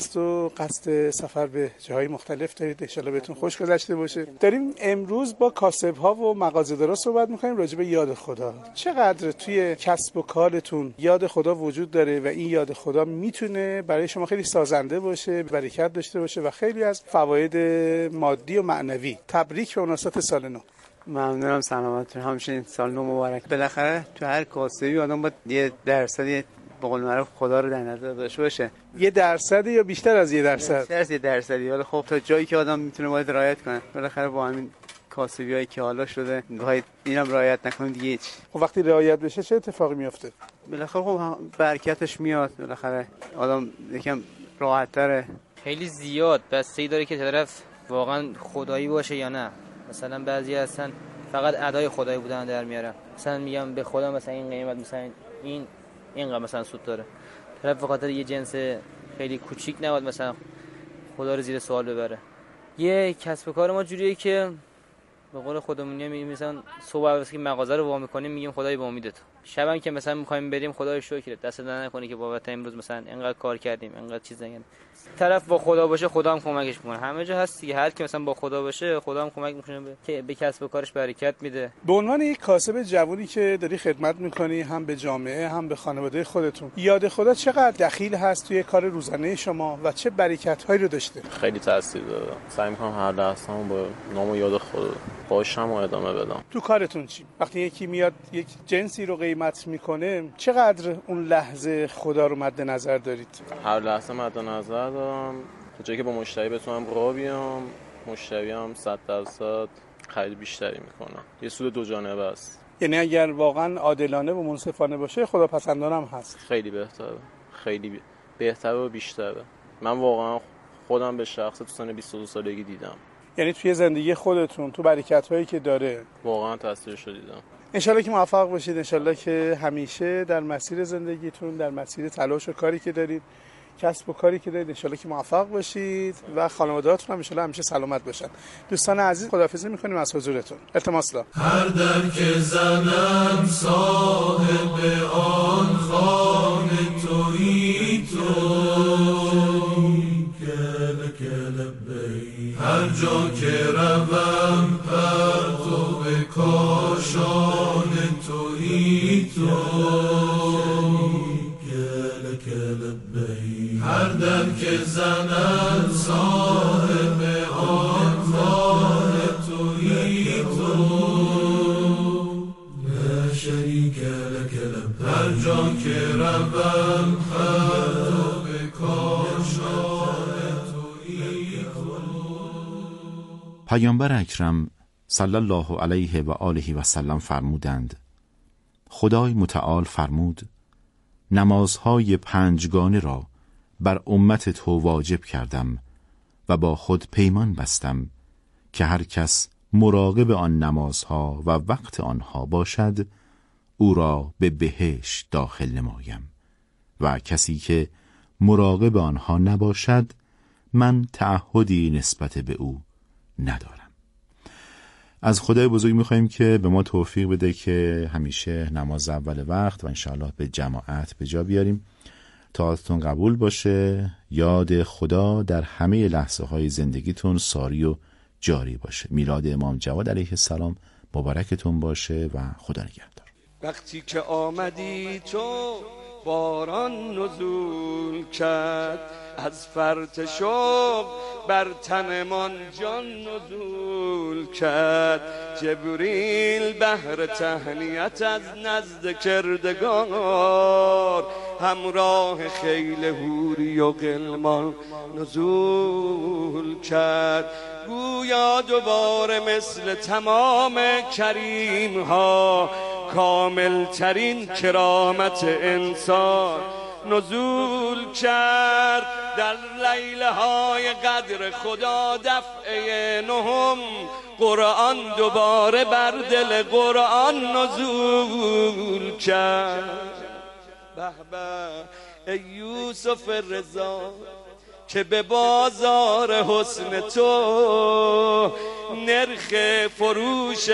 و قصد سفر به جاهای مختلف دارید. ان شاءالله بهتون خوش گذشته باشه. داریم امروز با کاسب‌ها و مغازه‌دارا صحبت می‌کنیم راجع به یاد خدا. چقدر توی کسب و کارتون یاد خدا وجود داره و این یاد خدا میتونه برای شما خیلی سازنده باشه، برکت داشته باشه و خیلی از فواید مادی و معنوی. تبریک به مناسبت سال نو. ممنونم، سلامتون، همچنین سال نو مبارک. بالاخره تو هر کاسبی آدم باید یه درصدی به قول معروف خدا رو در نظر داشته باشه. 1% یا بیشتر از 1%؟ بیشتر از 1%. ولی خب تا جایی که آدم میتونه باید رعایت کنه. بالاخره با همین کاسبیایی که حالا شده گاهی اینم رعایت نکنید دیگه چی. خب وقتی رعایت بشه چه اتفاقی میفته؟ بالاخره خب برکتش میاد. بالاخره آدم یکم راحت‌تره. خیلی زیاد بسته‌ای داره که طرف واقعا خدایی باشه یا نه. مثلا بعضی هستن فقط ادای خدایی بودن در میارن. مثلا میگم به خدا مثلا این قیمت مثلا اینقدر مثلا سود داره. طرف به خاطر یه جنس خیلی کوچیک نباید مثلا خدا رو زیر سوال ببره. یه کسب و کار ما جوریه که به قول خودمونی میگیم مثلا صبح وقتی که مغازه رو وا می‌کنیم میگیم خدای با امیدت. شبم که مثلا می‌خوایم بریم خدای شکرت دست در نکنی که بابت امروز مثلا اینقدر کار کردیم اینقدر چیز نگن. طرف با خدا باشه خدا هم کمکش میکنه. همه جا هست دیگه، هر کی مثلا با خدا باشه خدا هم کمک میکنه که به کسب و کارش برکت میده. به عنوان یک کاسب جوونی که داری خدمت میکنی هم به جامعه هم به خانواده خودتون، یاد خدا چقدر دخیل هست توی کار روزانه شما و چه برکت‌هایی رو داشته؟ خیلی تاثیر داره. سعی میکنم هر لحظه‌مو با نام و یاد خدا باشم و ادامه بدم. تو کارتون چی؟ وقتی یکی میاد یک جنسی رو قیمت میکنه چقدر اون لحظه خدا رو مد نظر دارید؟ هر لحظه مد نظر دارم تا جایی که با مشتری بتونم راه بیام. مشتری هم 100% خرید بیشتری میکنه. یه سود دو جانبه است. یعنی اگر واقعا عادلانه و منصفانه باشه خداپسندانه هم هست. خیلی بهتره. خیلی بهتره و بیشتره. من واقعا خودم به شخص تو سن 22 سالگی دیدم. یعنی توی زندگی خودتون تو برکت‌هایی که داره واقعا تاثیرش رو دیدم. انشالله که موفق باشید. انشالله که همیشه در مسیر زندگیتون، در مسیر تلاش و کاری که دارید، کسب و کاری که دارید، انشالله که موفق باشید و خانواده‌هاتون هم انشالله همیشه سلامت باشن. دوستان عزیز خداحافظی می‌کنیم از حضورتون. التماس لا. هر در که زنم صاحب آن خانه تویی تو، هر جا که روم پرتو به کاشان تویی تو، هر دم که زنم صاحب آن خانه تویی تو، لا شریک لک لبیک، هر جا که روم پرتو به کاشان تویی تو. پیامبر اکرم صلی الله علیه و آله و سلم فرمودند: خدای متعال فرمود نمازهای پنجگانه را بر امت تو واجب کردم و با خود پیمان بستم که هر کس مراقب آن نمازها و وقت آنها باشد او را به بهشت داخل نمایم و کسی که مراقب آنها نباشد من تعهدی نسبت به او ندارم. از خدای بزرگ می‌خوایم که به ما توفیق بده که همیشه نماز اول وقت و انشاءالله به جماعت به جا بیاریم. طاعتتون قبول باشه. یاد خدا در همه لحظه‌های زندگیتون ساری و جاری باشه. میلاد امام جواد علیه السلام مبارکتون باشه و خدا نگهدار. وقتی که آمدی تو باران نزول کرد، از فرط شوق بر تنمان جان نزول کرد. جبریل بهر تهنیت از نزد کردگار، همراه خیل حوری و غلمان نزول کرد. گویا دوباره مثل تمام کریم ها کامل ترین کرامت انسان نزول کرد. در لیله های قدر خدا دفعه نهم قرآن دوباره بر دل قرآن نزول کرد. به به ای یوسف رضا که به بازار حسن تو نرخ فروش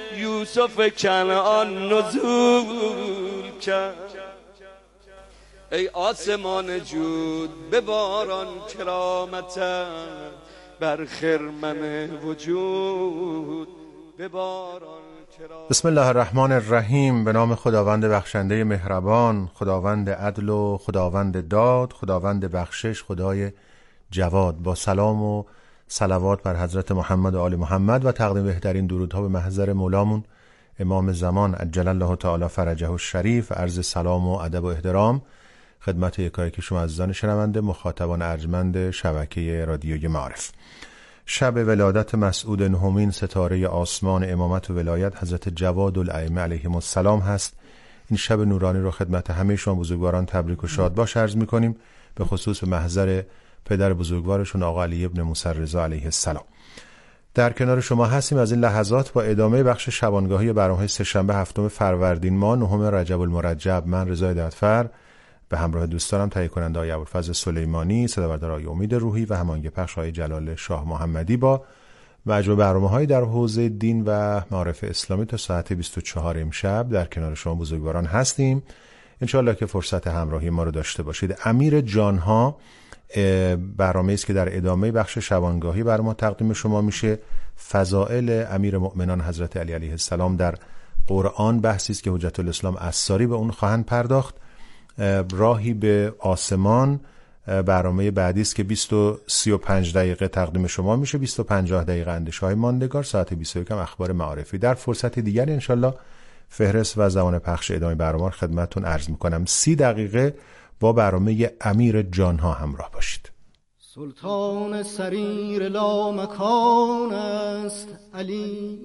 یوسف کنعان نزول کرد. ای آسمان جود بباران کرامتت، بر خرمن وجود بباران. بسم الله الرحمن الرحیم. به نام خداوند بخشنده مهربان، خداوند عدل و خداوند داد، خداوند بخشش، خدای جواد. با سلام و صلوات بر حضرت محمد و آل محمد و تقدیم بهترین درودها به محضر مولامون امام زمان عجل الله تعالی فرجه الشریف، عرض سلام و ادب و احترام خدمت یکایک شما عزیزان شنونده، مخاطبان ارجمند شبکه رادیوی معارف. شب ولادت مسعود نهمین ستاره آسمان امامت و ولایت حضرت جواد الائمه علیهم السلام هست. این شب نورانی رو خدمت همه شما بزرگواران تبریک و شاد باش عرض می‌کنیم، به خصوص به محضر پدر بزرگوارشون آقا علی ابن موسی رضا علیه السلام. در کنار شما هستیم از این لحظات با ادامه بخش شبانگاهی برنامه سه‌شنبه 7 فروردین ماه 9 رجب المرجب. من رضا هدایتفر به همراه دوستانم تهیه کننده آقای ابوالفضل سلیمانی، صدابردار آقای امید روحی و هماهنگ پخش آقای جلال شاه محمدی با مجموع برنامه‌های در حوزه دین و معارف اسلامی تا ساعت 24 امشب در کنار شما بزرگواران هستیم. انشاءالله که فرصت همراهی ما رو داشته باشید. امیر جانها برنامه‌ای است که در ادامه بخش شبانگاهی بر ما تقدیم شما میشه. فضائل امیر مؤمنان حضرت علی علیه السلام در قرآن بحثی است که حجت الاسلام عصاری به اون خواهند پرداخت. راهی به آسمان برنامه بعدی است که 20:35 دقیقه تقدیم شما میشه، 20:50 دقیقه اندیشه‌های ماندگار، ساعت 21 هم اخبار معارفی. در فرصت دیگر انشالله فهرست و زمان پخش ادامه برنامه خدمتتون عرض میکنم. 30 دقیقه با برنامه امیر جانها همراه باشید. سلطان سریر لامکان است علی،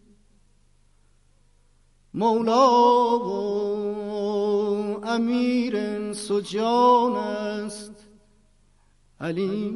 مولا و امیر سجان است علی.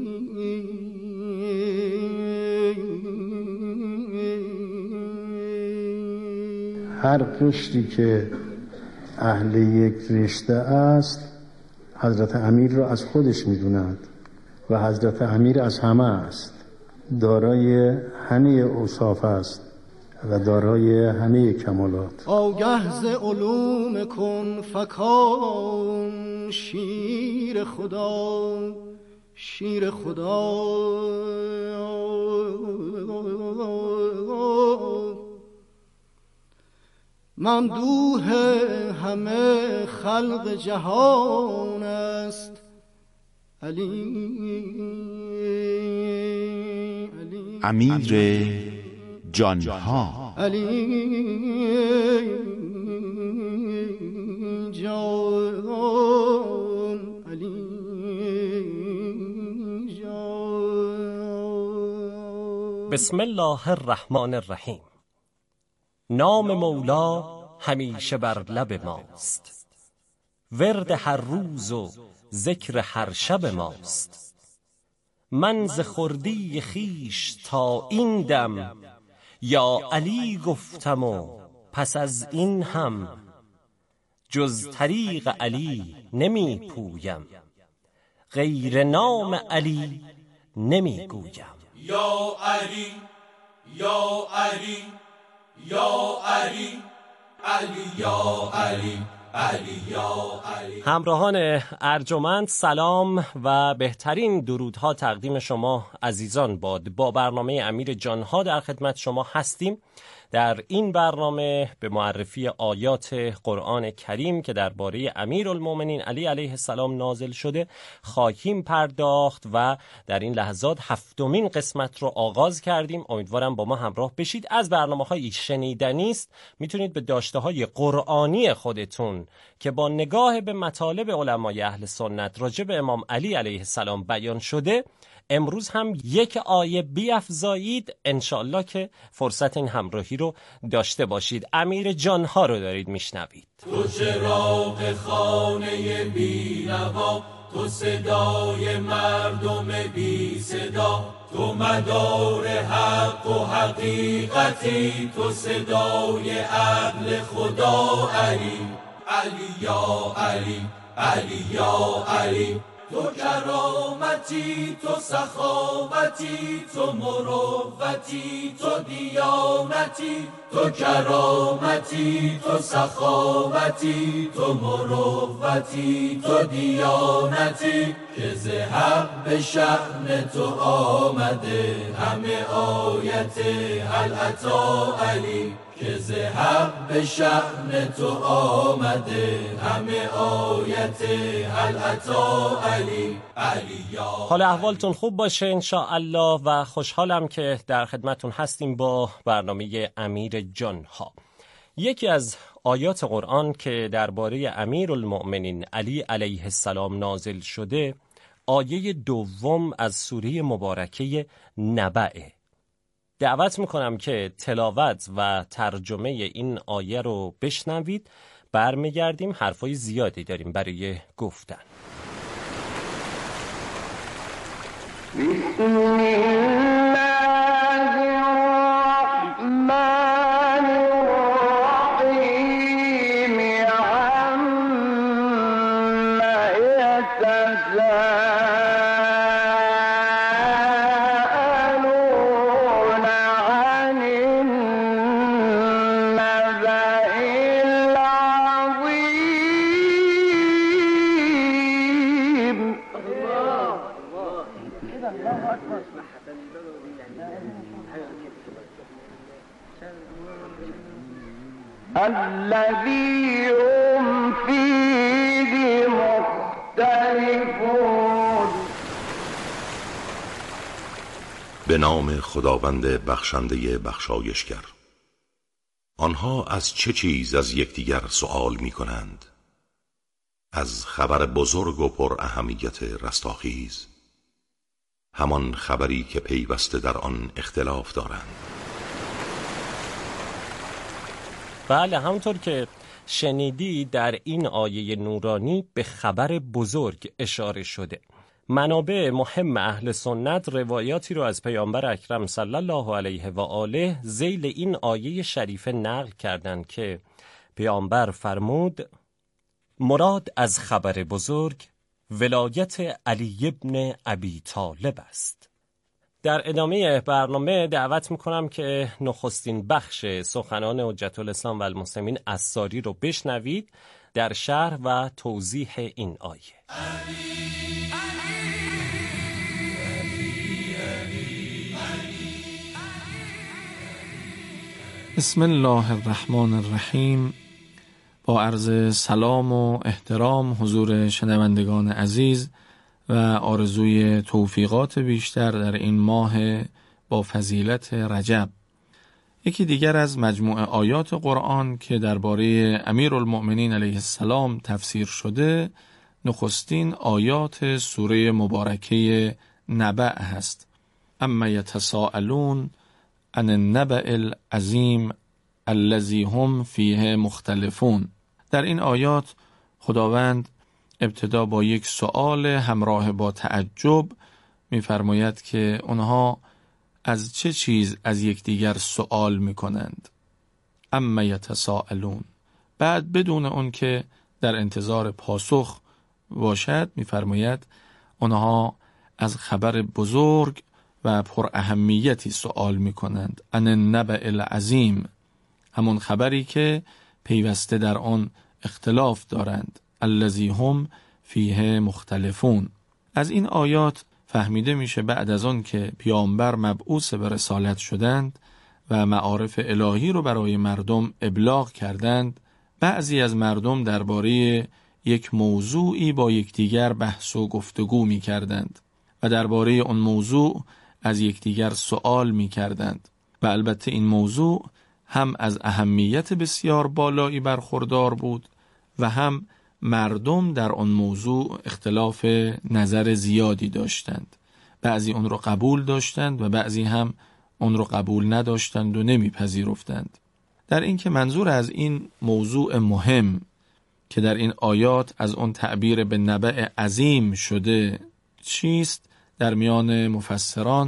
هر رشدی که اهل یک رشته است حضرت امیر را از خودش می‌دوند و حضرت امیر از همه است، دارای همه اوصاف است و دارای همه کمالات. آگه ز علوم کن فکان شیر خدا، شیر خدا. ممدوح همه خلق جهان است علی. امیر جانها علی جان، علی جان. بسم الله الرحمن الرحیم. نام مولا همیشه بر لب ماست، ورد هر روز و ذکر هر شب ماست. من ز خردی خیش تا این دم، یا علی گفتم و پس از این هم، جز طریق علی نمی پویم، غیر نام علی نمی گویم. یا علی یا علی یا علی، علی یا علی، علی یا علی. همراهان ارجمند سلام و بهترین درودها تقدیم شما عزیزان باد. با برنامه امیر جانها در خدمت شما هستیم. در این برنامه به معرفی آیات قرآن کریم که درباره امیرالمومنین علی علیه السلام نازل شده خواهیم پرداخت و در این لحظات 7مین قسمت رو آغاز کردیم. امیدوارم با ما همراه بشید. از برنامه‌های شنیدنی است، میتونید به داشته‌های قرآنی خودتون که با نگاه به مطالب علمای اهل سنت راجع به امام علی علیه السلام بیان شده امروز هم یک آیه بیفزایید. انشالله که فرصت این همراهی رو داشته باشید. امیر جانها رو دارید میشنوید. تو چراغ خانه بی نوا، تو صدای مردم بی صدا، تو مدار حق و حقیقتی، تو صدای عدل خدا علی. علی یا علی، علی یا علی، تو کرامتی، تو سخاوتی، تو مروتی، تو دیانتی. تو کرامتی، تو سخاوتی، تو مروتی، تو دیانتی. که ز حق به شأن تو آمده همه آیت هل اتی علی. که ز حق به شأن تو آمده همه آیت هل اتی علی. حال احوالتون خوب باشه انشاءالله و خوشحالم که در خدمتون هستیم با برنامه امیر جان ها. یکی از آیات قرآن که درباره امیرالمؤمنین علی علیه السلام نازل شده آیه 2 از سوره مبارکه نبأه. دعوت میکنم که تلاوت و ترجمه این آیه رو بشنوید. برمیگردیم، حرفای زیادی داریم برای گفتن. بسم الله الرحمن الرحیم. عما یتساءلون عن النبأ العظیم. الذي هم فيه مختلفون. به نام خداوند بخشنده بخشایشگر. آنها از چه چیز از یکدیگر سؤال می کنند؟ از خبر بزرگ و پر اهمیت رستاخیز، همان خبری که پیوسته در آن اختلاف دارند. بله، همونطور که شنیدی در این آیه نورانی به خبر بزرگ اشاره شده. منابع مهم اهل سنت روایاتی رو از پیامبر اکرم صلی الله علیه و آله ذیل این آیه شریفه نقل کردند که پیامبر فرمود مراد از خبر بزرگ ولایت علی ابن ابی طالب است. در ادامه برنامه دعوت میکنم که نخستین بخش سخنان حجت الاسلام و المسلمین عصاری رو بشنوید در شرح و توضیح این آیه. بسم الله الرحمن الرحیم. با عرض سلام و احترام حضور شنوندگان عزیز و آرزوی توفیقات بیشتر در این ماه با فضیلت رجب، یکی دیگر از مجموعه آیات قرآن که درباره امیرالمؤمنین علیه السلام تفسیر شده، نخستین آیات سوره مبارکه نبأ هست. اما یتساءلون عن النبأ العظیم الذی هم فیه مختلفون. در این آیات خداوند ابتدا با یک سؤال همراه با تعجب می‌فرماید که اونها از چه چیز از یکدیگر سؤال می‌کنند. اما یتساءلون. بعد بدون اون که در انتظار پاسخ باشد می‌فرماید اونها از خبر بزرگ و پر اهمیتی سؤال می‌کنند. عن النبأ العظیم، همون خبری که پیوسته در آن اختلاف دارند. الذی هم فیه مختلفون. از این آیات فهمیده میشه بعد از آن که پیامبر مبعوث به رسالت شدند و معارف الهی رو برای مردم ابلاغ کردند، بعضی از مردم درباره یک موضوعی با یکدیگر بحث و گفتگو میکردند و درباره اون موضوع از یکدیگر سؤال میکردند و البته این موضوع هم از اهمیت بسیار بالایی برخوردار بود و هم مردم در آن موضوع اختلاف نظر زیادی داشتند. بعضی اون رو قبول داشتند و بعضی هم اون رو قبول نداشتند و نمیپذیرفتند. در این که منظور از این موضوع مهم که در این آیات از اون تعبیر به نبأ عظیم شده چیست، در میان مفسران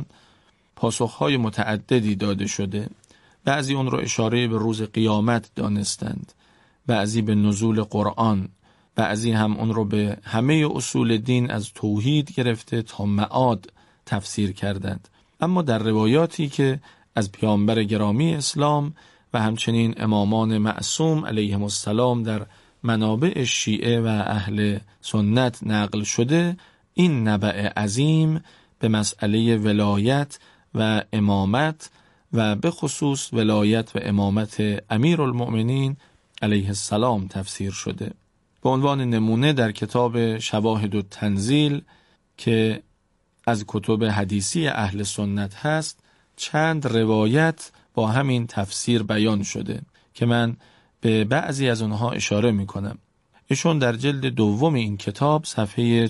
پاسخهای متعددی داده شده. بعضی اون رو اشاره به روز قیامت دانستند، بعضی به نزول قرآن بعضی هم اون رو به همه اصول دین از توحید گرفته تا معاد تفسیر کردند. اما در روایاتی که از پیامبر گرامی اسلام و همچنین امامان معصوم علیهم السلام در منابع شیعه و اهل سنت نقل شده، این نبع عظیم به مسئله ولایت و امامت و به خصوص ولایت و امامت امیرالمؤمنین علیه السلام تفسیر شده. به عنوان نمونه در کتاب شواهد التنزیل که از کتب حدیثی اهل سنت هست، چند روایت با همین تفسیر بیان شده که من به بعضی از اونها اشاره میکنم. ایشون در جلد دوم این کتاب صفحه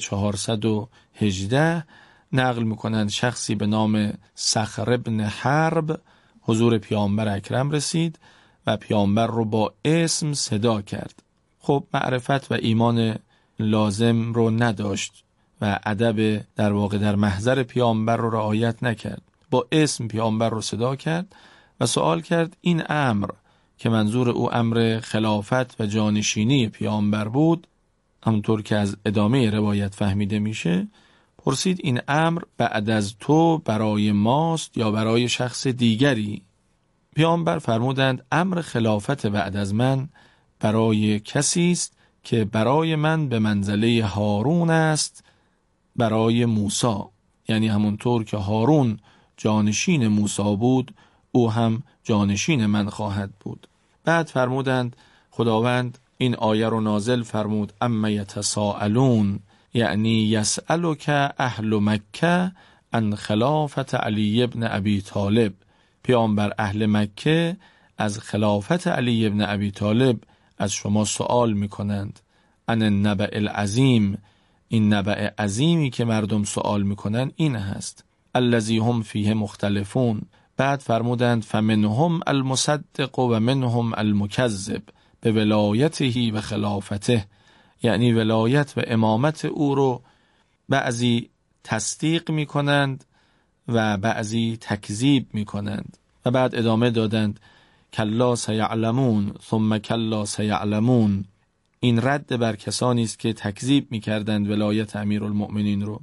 418 نقل میکنند شخصی به نام صخر بن حرب حضور پیامبر اکرم رسید و پیامبر رو با اسم صدا کرد. خب معرفت و ایمان لازم رو نداشت و ادب در واقع در محضر پیامبر رو رعایت نکرد. با اسم پیامبر رو صدا کرد و سوال کرد این امر که منظور او امر خلافت و جانشینی پیامبر بود، همونطور که از ادامه روایت فهمیده میشه، پرسید این امر بعد از تو برای ماست یا برای شخص دیگری؟ پیامبر فرمودند امر خلافت بعد از من برای کسی است که برای من به منزله هارون است برای موسی، یعنی همونطور که هارون جانشین موسی بود او هم جانشین من خواهد بود. بعد فرمودند خداوند این آیه رو نازل فرمود اما یتساءلون، یعنی یسألک اهل مکه عن خلافت علی ابن ابی طالب. پیامبر اهل مکه از خلافت علی ابن ابی طالب از شما سوال میکنند. عن النبأ العظیم، این نبأ عظیمی که مردم سوال میکنن این هست. الذی هم فیه مختلفون. بعد فرمودند فمنهم المصدق و منهم المکذب به ولایته و خلافته، یعنی ولایت و امامت او رو بعضی تصدیق میکنند و بعضی تکذیب میکنند. و بعد ادامه دادند کلا سیعلمون ثم کلا سیعلمون. این رد بر کسانی است که تکذیب میکردند ولایت امیرالمؤمنین رو.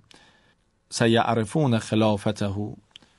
سیعرفون خلافته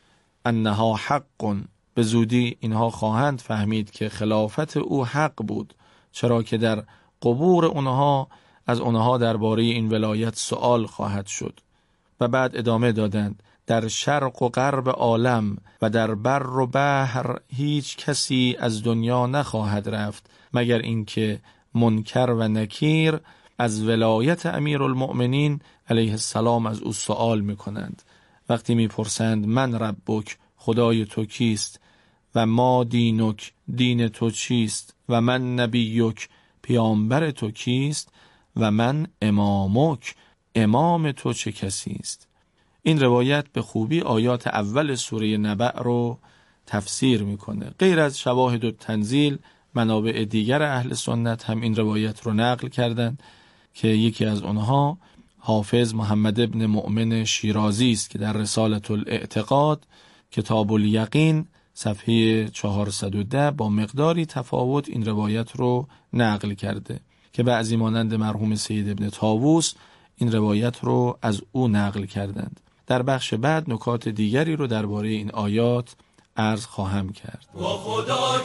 انها حق، به زودی اینها خواهند فهمید که خلافت او حق بود، چرا که در قبور اونها از اونها درباره این ولایت سؤال خواهد شد. و بعد ادامه دادند در شرق و غرب عالم و در بر و بحر هیچ کسی از دنیا نخواهد رفت مگر اینکه منکر و نکیر از ولایت امیرالمؤمنین علیه السلام از او سؤال میکنند. وقتی میپرسند من ربک، خدای تو کیست، و ما دینک، دین تو چیست، و من نبیک، پیامبر تو کیست، و من امامک، امام تو چه کسی است. این روایت به خوبی آیات اول سوره نبأ رو تفسیر میکنه. غیر از شواهد التنزیل، منابع دیگر اهل سنت هم این روایت رو نقل کردند که یکی از اونها حافظ محمد ابن مؤمن شیرازی است که در رسالة الاعتقاد کتاب الیقین صفحه 410 با مقداری تفاوت این روایت رو نقل کرده که بعضی مانند مرحوم سید ابن طاووس این روایت رو از او نقل کردند. در بخش بعد نکات دیگری رو درباره این آیات عرض خواهم کرد. و خدا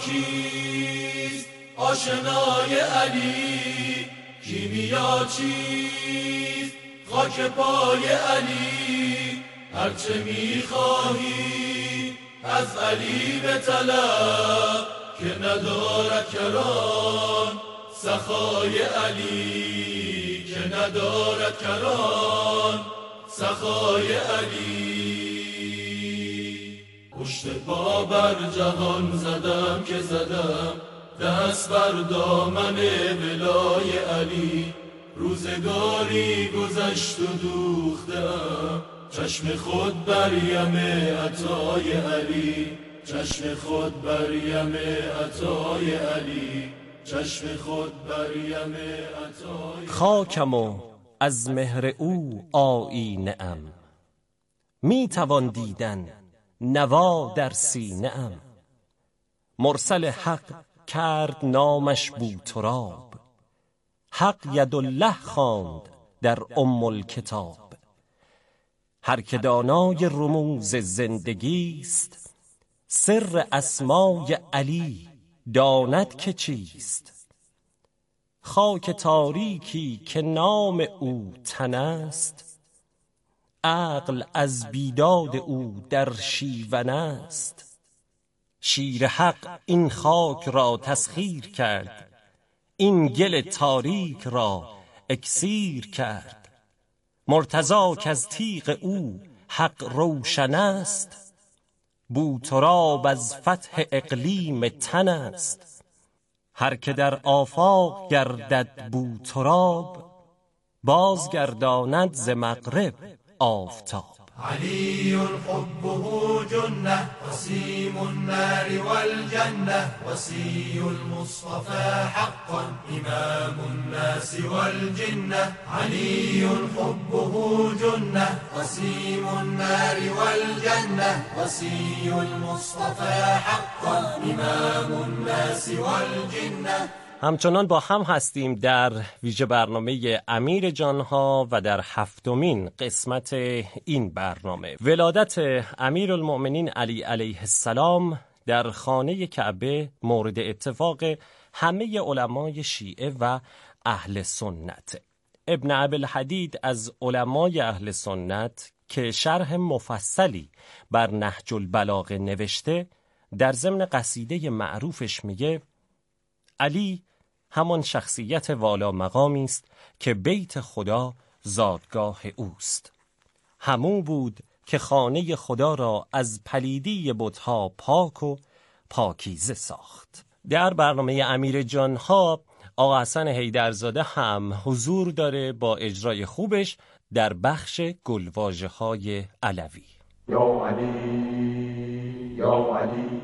کیست آشنای علی، کیمیا چیست خاک پای علی، هرچه میخواهی از علی به طلب که ندارد کران سخای علی، که ندارد کران سخای علی. پشت پا بر جهان زدم که زدم دست بر دامن ولای علی، روزگاری گذشت و دوختم چشم خود بر یم عطای علی، چشم خود بر یم عطای علی، چشم خود بر یم عطای. خاکم و از مهر او آیینه ام، می توان دیدن نوا در سینه ام. مرسل حق کرد نامش بوتراب، حق یدالله خواند در الکتاب. هر که دانای رموز زندگی است، سر اسمای علی داند که چیست. خاک تاریکی که نام او تن است، عقل از بیداد او در شیون است. شیر حق این خاک را تسخیر کرد، این گل تاریک را اکسیر کرد. مرتضی که از تیغ او حق روشن است، بوتراب از فتح اقلیم تن است. هر که در آفاق گردد بوتراب، بازگرداند ز مغرب آفتاب. علي حبه جنة وسيم النار والجنة، وسي المصطفى حقا إمام الناس والجنة. علي حبه جنة وسيم النار والجنة، وسي المصطفى حقا إمام الناس والجنة. همچنان با هم هستیم در ویژه برنامه امیر جانها و در 7مین قسمت این برنامه. ولادت امیرالمؤمنین علی علیه السلام در خانه کعبه مورد اتفاق همه علمای شیعه و اهل سنت. ابن ابی‌الحدید از علمای اهل سنت که شرح مفصلی بر نهج البلاغه نوشته، در ضمن قصیده معروفش میگه علی همان شخصیت والا مقامی است که بیت خدا زادگاه اوست. همو بود که خانه خدا را از پلیدی بت‌ها پاک و پاکیزه ساخت. در برنامه امیر جانها آقا حسن حیدرزاده هم حضور داره با اجرای خوبش در بخش گلواژه‌های علوی. یا علی یا علی،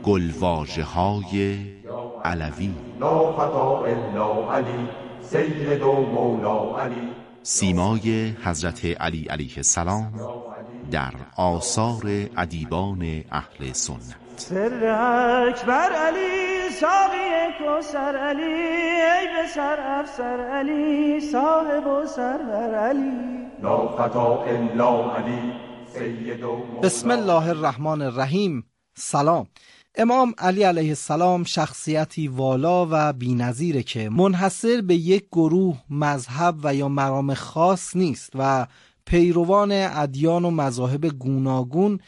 گلواژه‌های علوی. لا خطا الا علی، سید و مولا علی. سیمای حضرت علی علیه السلام در آثار ادیبان اهل سنت. سر اکبر علی، ساقی کوثر علی، ای به سر افسر علی، صاحب و سرور علی. لا خطا الا علی، سید و مولا. بسم الله الرحمن الرحیم. سلام. امام علی علیه السلام شخصیتی والا و بی‌نظیره که منحصر به یک گروه، مذهب و یا مرام خاص نیست و پیروان ادیان و مذاهب گوناگون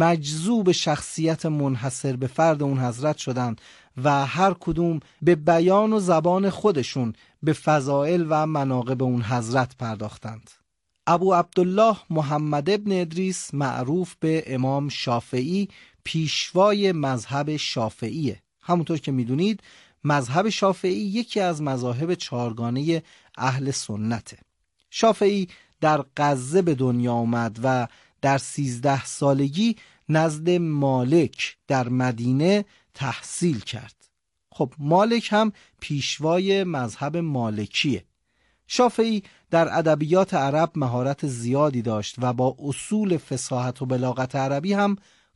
مجذوب شخصیت منحصر به فرد اون حضرت شدند و هر کدوم به بیان و زبان خودشون به فضائل و مناقب اون حضرت پرداختند. ابو عبدالله محمد ابن ادریس معروف به امام شافعی پیشوای مذهب شافعیه. همونطور که میدونید مذهب شافعی یکی از مذاهب چهارگانه اهل سنته. شافعی در غزه به دنیا آمد و در 13 سالگی نزد مالک در مدینه تحصیل کرد. خب مالک هم پیشوای مذهب مالکیه. شافعی در ادبیات عرب مهارت زیادی داشت و با اصول فصاحت و بلاغت عربی هم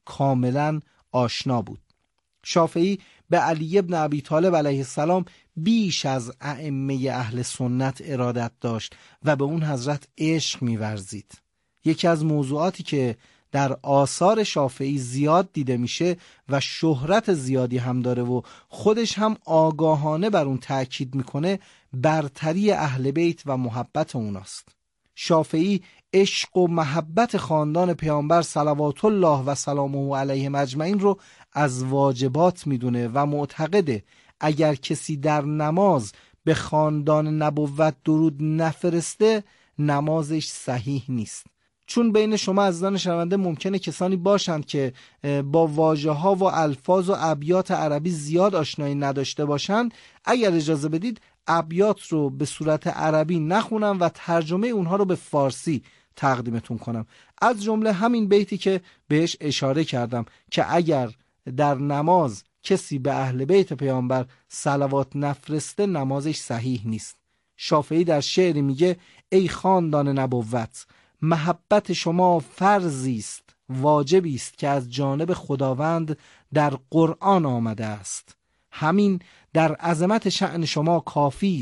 کاملا آشنا بود. شافعی به علی ابن ابی طالب علیه السلام بیش از ائمه اهل سنت ارادت داشت و به اون حضرت عشق می‌ورزید. یکی از موضوعاتی که در آثار شافعی زیاد دیده میشه و شهرت زیادی هم داره و خودش هم آگاهانه بر اون تأکید میکنه، برتری اهل بیت و محبت اوناست. شافعی عشق و محبت خاندان پیامبر صلوات الله و سلامه علیهم اجمعین رو از واجبات میدونه و معتقده اگر کسی در نماز به خاندان نبوت درود نفرسته نمازش صحیح نیست. چون بین شما عزیزان شنونده ممکنه کسانی باشند که با واژه‌ها و الفاظ و ابیات عربی زیاد آشنایی نداشته باشند، اگر اجازه بدید ابیات رو به صورت عربی نخونم و ترجمه اونها رو به فارسی تقدیمتون کنم. از جمله همین بیتی که بهش اشاره کردم که اگر در نماز کسی به اهل بیت پیامبر صلوات نفرسته نمازش صحیح نیست. شافعی در شعری میگه ای خاندان نبوت، محبت شما فرضی است، واجبی است که از جانب خداوند در قرآن آمده است. همین در عظمت شأن شما کافی است،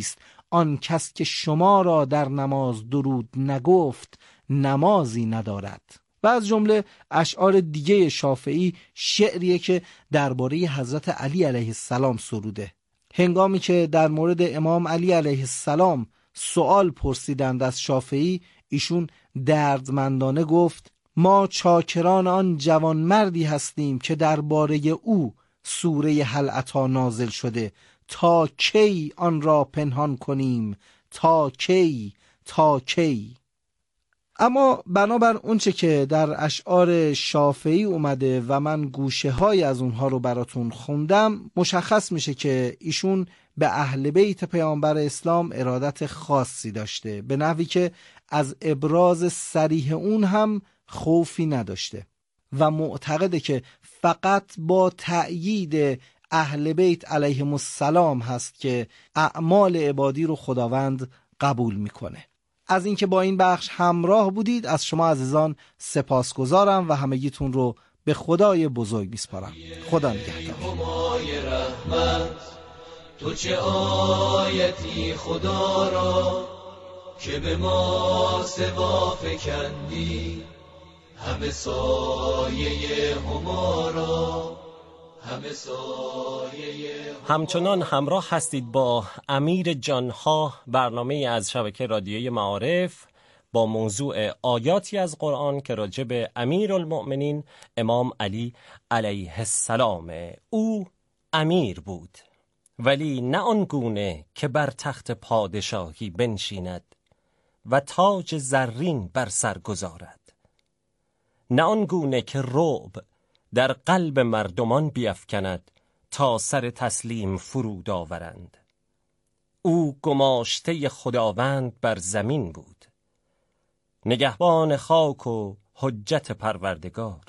آن کس که شما را در نماز درود نگفت نمازی ندارد. و از جمله اشعار دیگه شافعی شعریه که درباره حضرت علی علیه السلام سروده. هنگامی که در مورد امام علی علیه السلام سوال پرسیدند از شافعی، ایشون دردمندانه گفت: ما چاکران آن جوان مردی هستیم که درباره او سوره هل اتی نازل شده، تا کی آن را پنهان کنیم، تا کی، تا کی. اما بنابر اونچه که در اشعار شافعی اومده و من گوشه های از اونها رو براتون خوندم، مشخص میشه که ایشون به اهل بیت پیامبر اسلام ارادت خاصی داشته، به نحوی که از ابراز صریح اون هم خوفی نداشته و معتقده که فقط با تأیید اهل بیت علیهم السلام هست که اعمال عبادی رو خداوند قبول میکنه. از اینکه با این بخش همراه بودید از شما عزیزان سپاسگزارم و همگیتون رو به خدای بزرگ میسپارم. خدا نگهدار. تو چه آیتی خدا را که به ما سوا فکندی، همه سایه همارا، همه سایه. همچنان همراه هستید با امیر جانها، برنامه از شبکه رادیویی معارف با موضوع آیاتی از قرآن که راجع به امیرالمؤمنین امام علی علیه السلام. او امیر بود، ولی نه آنگونه که بر تخت پادشاهی بنشیند و تاج زرین بر سر گذارد، نه آنگونه که رعب در قلب مردمان بیفکند تا سر تسلیم فرود آورند. او گماشته خداوند بر زمین بود، نگهبان خاک و حجت پروردگار،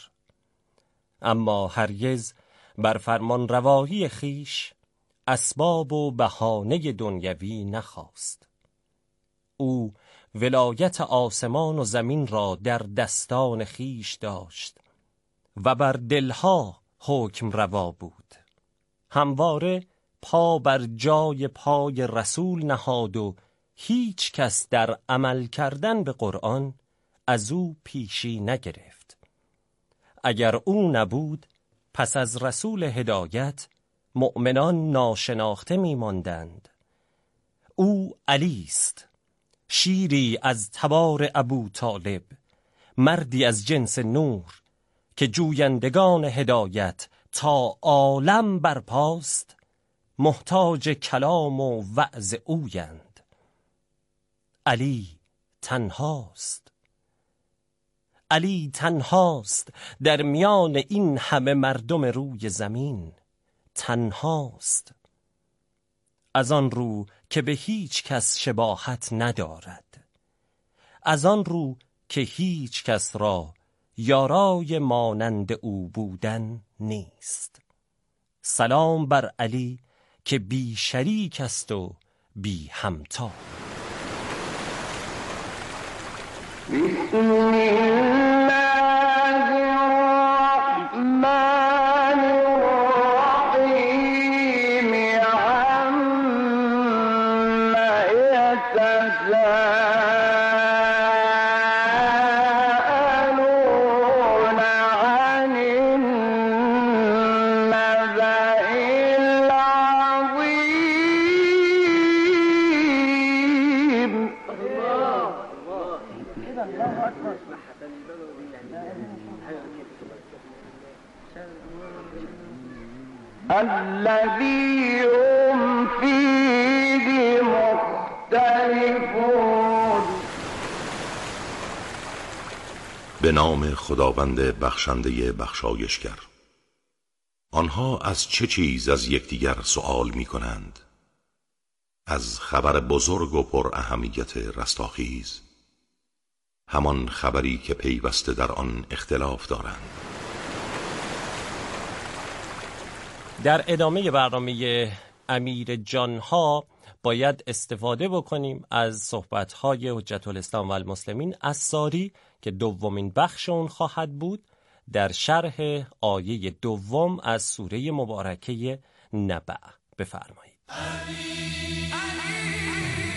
اما هرگز بر فرمان روایی خیش اسباب و بهانه دنیوی نخواست. او ولایت آسمان و زمین را در دستان خیش داشت و بر دلها حکم روا بود. همواره پا بر جای پای رسول نهاد و هیچ کس در عمل کردن به قرآن از او پیشی نگرفت. اگر او نبود پس از رسول هدایت مؤمنان ناشناخته می ماندند. او علی است، شیری از تبار ابو طالب، مردی از جنس نور که جویندگان هدایت تا عالم برپاست محتاج کلام و وعظ اویند. علی تنهاست، علی تنهاست در میان این همه مردم روی زمین، تنهاست، از آن رو که به هیچ کس شباهت ندارد، از آن رو که هیچ کس را یارای مانند او بودن نیست. سلام بر علی که بی شریک است و بی همتا. بسم الله الرحمن الرحیم عما یتساءلون عن النبأ العظیم. الذي هم فيه مختلفون. به نام خداوند بخشنده بخشایشگر. آنها از چه چیز از یکدیگر سؤال می کنند؟ از خبر بزرگ و پر اهمیت رستاخیز، همان خبری که پیوسته در آن اختلاف دارند. در ادامه برنامه امیر جانها باید استفاده بکنیم از صحبت‌های حجت الاسلام و المسلمین الصاری که دومین بخش اون خواهد بود در شرح آیه دوم از سوره مبارکه نبأ. بفرمایید.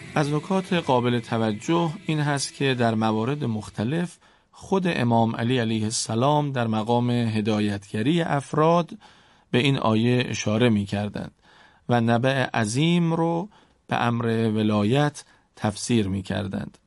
از نکات قابل توجه این هست که در موارد مختلف خود امام علی علیه السلام در مقام هدایتگری افراد به این آیه اشاره می کردند و نبع عظیم رو به امر ولایت تفسیر می کردند.